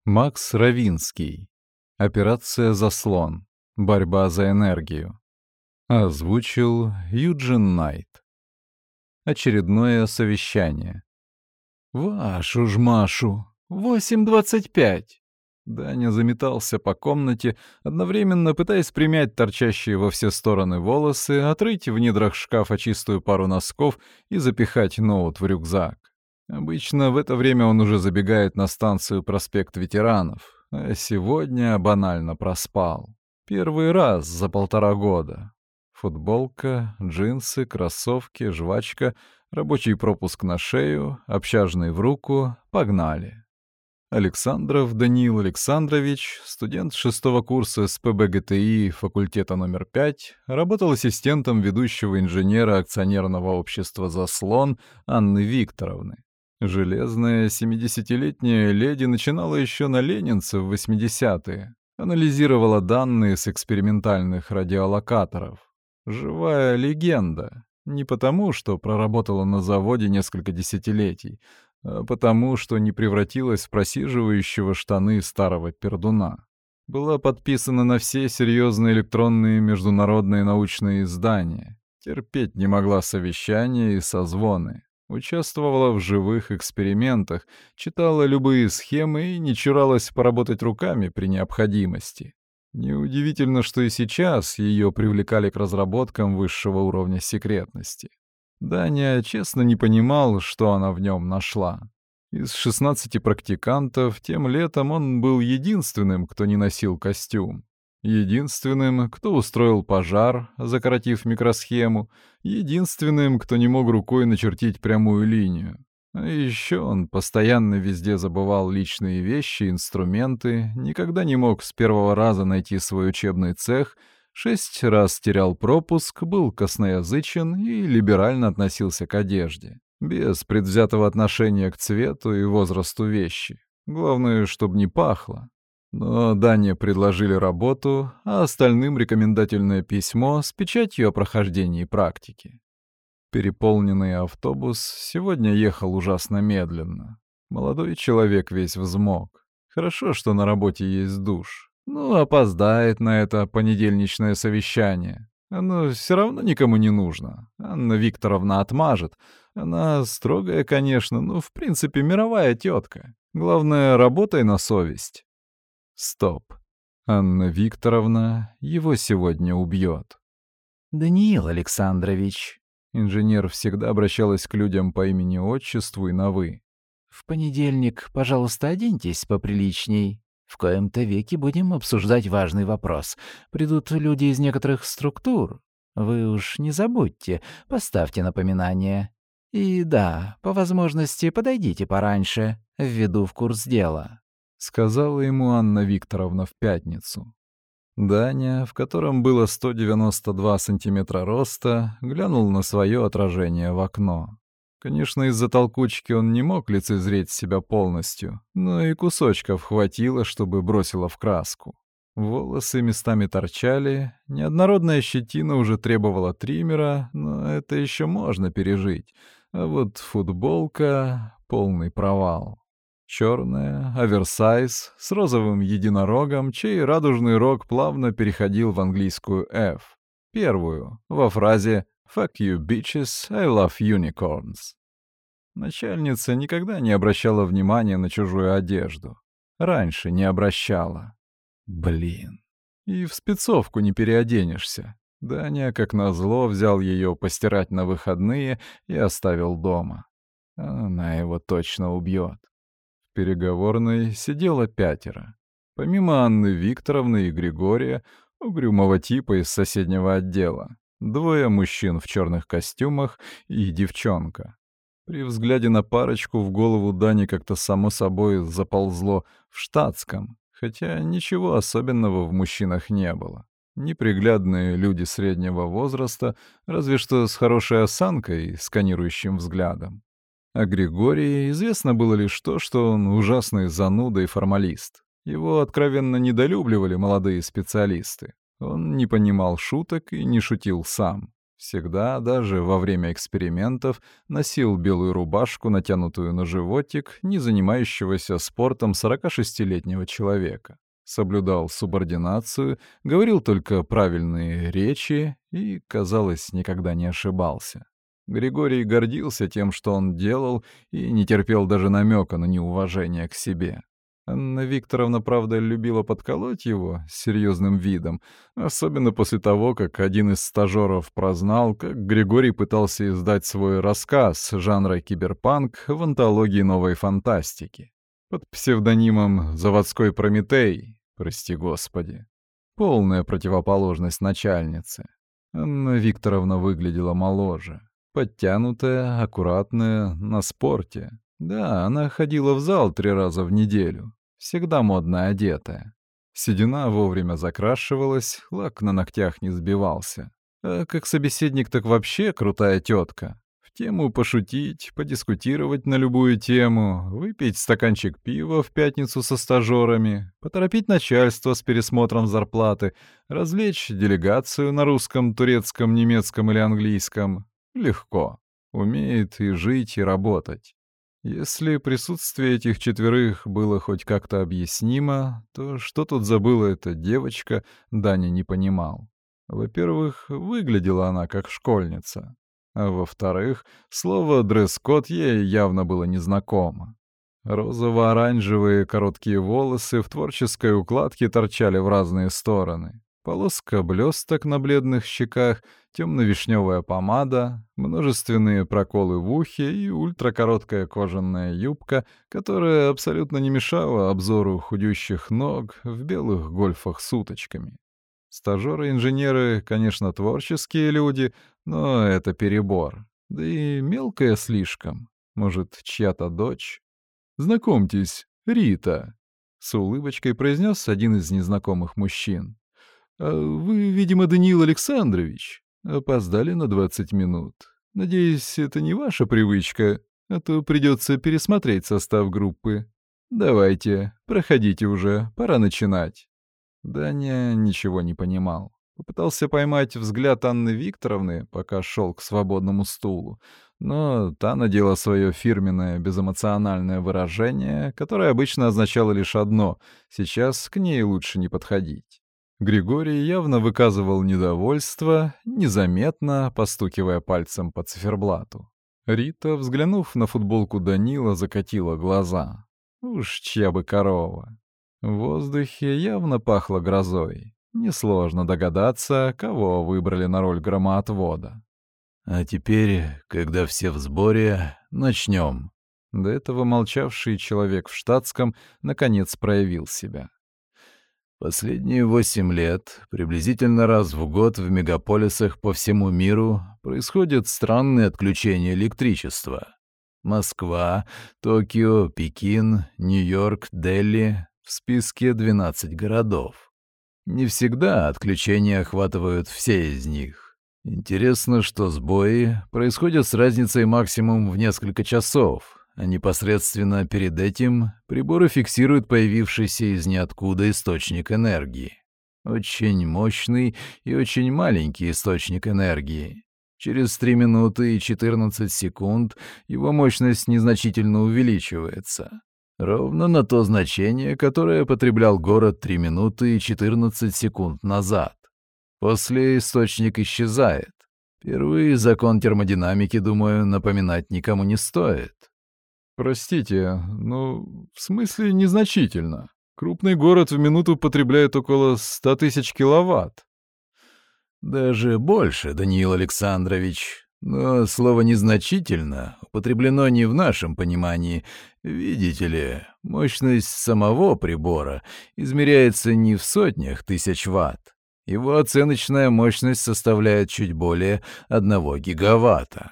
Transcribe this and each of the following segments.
Макс Равинский. Операция «Заслон». Борьба за энергию. Озвучил Юджин Найт. Очередное совещание. «Вашу ж Машу! 8:25!» Даня заметался по комнате, одновременно пытаясь примять торчащие во все стороны волосы, отрыть в недрах шкафа чистую пару носков и запихать ноут в рюкзак. Обычно в это время он уже забегает на станцию «Проспект Ветеранов», а сегодня банально проспал. Первый раз за 1,5 года. Футболка, джинсы, кроссовки, жвачка, рабочий пропуск на шею, общажный в руку, погнали. Александров Даниил Александрович, студент 6-го курса СПб-ГТИ факультета номер 5, работал ассистентом ведущего инженера акционерного общества «Заслон» Анны Викторовны. Железная 70-летняя леди начинала еще на ленинце в 80-е, анализировала данные с экспериментальных радиолокаторов. Живая легенда. Не потому, что проработала на заводе несколько десятилетий, а потому, что не превратилась в просиживающего штаны старого пердуна. Была подписана на все серьезные электронные международные научные издания. Терпеть не могла совещания и созвоны. Участвовала в живых экспериментах, читала любые схемы и не чуралась поработать руками при необходимости. Неудивительно, что и сейчас ее привлекали к разработкам высшего уровня секретности. Даня честно не понимал, что она в нем нашла. Из 16 практикантов тем летом он был единственным, кто не носил костюм. Единственным, кто устроил пожар, закоротив микросхему. Единственным, кто не мог рукой начертить прямую линию. А еще он постоянно везде забывал личные вещи, инструменты, никогда не мог с первого раза найти свой учебный цех, 6 раз терял пропуск, был косноязычен и либерально относился к одежде, без предвзятого отношения к цвету и возрасту вещи. Главное, чтобы не пахло. Но Дане предложили работу, а остальным рекомендательное письмо с печатью о прохождении практики. Переполненный автобус сегодня ехал ужасно медленно. Молодой человек весь взмок. Хорошо, что на работе есть душ. Ну, опоздает на это понедельничное совещание. Оно все равно никому не нужно. Анна Викторовна отмажет. Она строгая, конечно, но в принципе мировая тетка. Главное, работай на совесть. Стоп. Анна Викторовна его сегодня убьет. «Даниил Александрович», инженер всегда обращалась к людям по имени-отчеству и на «вы». «в понедельник, пожалуйста, оденьтесь поприличней. В коем-то веке будем обсуждать важный вопрос. Придут люди из некоторых структур. Вы уж не забудьте, поставьте напоминание. И да, по возможности подойдите пораньше, введу в курс дела», — сказала ему Анна Викторовна в пятницу. Даня, в котором было 192 сантиметра роста, глянул на свое отражение в окно. Конечно, из-за толкучки он не мог лицезреть себя полностью, но и кусочков хватило, чтобы бросило в краску. Волосы местами торчали, неоднородная щетина уже требовала триммера, но это еще можно пережить. А вот футболка — полный провал. Черная, оверсайз, с розовым единорогом, чей радужный рог плавно переходил в английскую F. Первую, во фразе «Fuck you, bitches, I love unicorns». Начальница никогда не обращала внимания на чужую одежду. Раньше не обращала. Блин. И в спецовку не переоденешься. Даня, как назло, взял ее постирать на выходные и оставил дома. Она его точно убьет. В переговорной сидело 5. Помимо Анны Викторовны и Григория, угрюмого типа из соседнего отдела, 2 мужчин в черных костюмах и девчонка. При взгляде на парочку в голову Дани как-то само собой заползло в штатском, хотя ничего особенного в мужчинах не было. Неприглядные люди среднего возраста, разве что с хорошей осанкой и сканирующим взглядом. О Григории известно было лишь то, что он ужасный зануда и формалист. Его откровенно недолюбливали молодые специалисты. Он не понимал шуток и не шутил сам. Всегда, даже во время экспериментов, носил белую рубашку, натянутую на животик, не занимающегося спортом 46-летнего человека. Соблюдал субординацию, говорил только правильные речи и, казалось, никогда не ошибался. Григорий гордился тем, что он делал, и не терпел даже намека на неуважение к себе. Анна Викторовна, правда, любила подколоть его с серьезным видом, особенно после того, как один из стажеров прознал, как Григорий пытался издать свой рассказ жанра киберпанк в антологии новой фантастики под псевдонимом «Заводской Прометей», прости господи. Полная противоположность начальницы. Анна Викторовна выглядела моложе. Подтянутая, аккуратная, на спорте. Да, она ходила в зал 3 раза в неделю. Всегда модно одетая. Седина вовремя закрашивалась, лак на ногтях не сбивался. А как собеседник так вообще крутая тетка. В тему пошутить, подискутировать на любую тему, выпить стаканчик пива в пятницу со стажерами, поторопить начальство с пересмотром зарплаты, развлечь делегацию на русском, турецком, немецком или английском. Легко. Умеет и жить, и работать. Если присутствие этих четверых было хоть как-то объяснимо, то что тут забыла эта девочка, Даня не понимал. Во-первых, выглядела она как школьница. А во-вторых, слово «дресс-код» ей явно было незнакомо. Розово-оранжевые короткие волосы в творческой укладке торчали в разные стороны. Полоска блесток на бледных щеках, темно-вишневая помада, множественные проколы в ухе и ультракороткая кожаная юбка, которая абсолютно не мешала обзору худющих ног в белых гольфах с уточками. Стажеры-инженеры, конечно, творческие люди, но это перебор. Да и мелкая слишком. Может, чья-то дочь? «Знакомьтесь, Рита», — с улыбочкой произнес один из незнакомых мужчин. «А вы, видимо, Даниил Александрович. Опоздали на 20 минут. Надеюсь, это не ваша привычка, а то придется пересмотреть состав группы. Давайте, проходите уже, пора начинать». Даня ничего не понимал. Попытался поймать взгляд Анны Викторовны, пока шел к свободному стулу, но та надела свое фирменное безэмоциональное выражение, которое обычно означало лишь одно — сейчас к ней лучше не подходить. Григорий явно выказывал недовольство, незаметно постукивая пальцем по циферблату. Рита, взглянув на футболку Данила, закатила глаза. Уж чья бы корова. В воздухе явно пахло грозой. Несложно догадаться, кого выбрали на роль громоотвода. «А теперь, когда все в сборе, начнем». До этого молчавший человек в штатском наконец проявил себя. Последние 8 лет, приблизительно раз в год в мегаполисах по всему миру происходят странные отключения электричества. Москва, Токио, Пекин, Нью-Йорк, Дели — в списке 12 городов. Не всегда отключения охватывают все из них. Интересно, что сбои происходят с разницей максимум в несколько часов, а непосредственно перед этим приборы фиксируют появившийся из ниоткуда источник энергии. Очень мощный и очень маленький источник энергии. Через 3 минуты и 14 секунд его мощность незначительно увеличивается. Ровно на то значение, которое потреблял город 3 минуты и 14 секунд назад. После источник исчезает. Первый закон термодинамики, думаю, напоминать никому не стоит. «Простите, ну, в смысле незначительно? Крупный город в минуту потребляет около 100 тысяч киловатт». Даже больше, Даниил Александрович. Но слово «незначительно» употреблено не в нашем понимании. Видите ли, мощность самого прибора измеряется не в сотнях тысяч ватт. Его оценочная мощность составляет чуть более 1 гигаватта.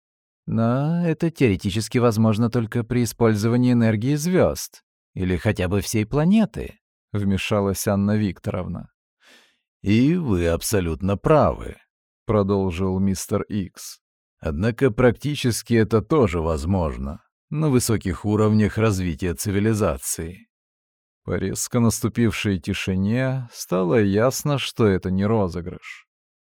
Но это теоретически возможно только при использовании энергии звезд. Или хотя бы всей планеты, — вмешалась Анна Викторовна. «И вы абсолютно правы», — продолжил мистер Икс. «Однако практически это тоже возможно на высоких уровнях развития цивилизации». По резко наступившей тишине стало ясно, что это не розыгрыш.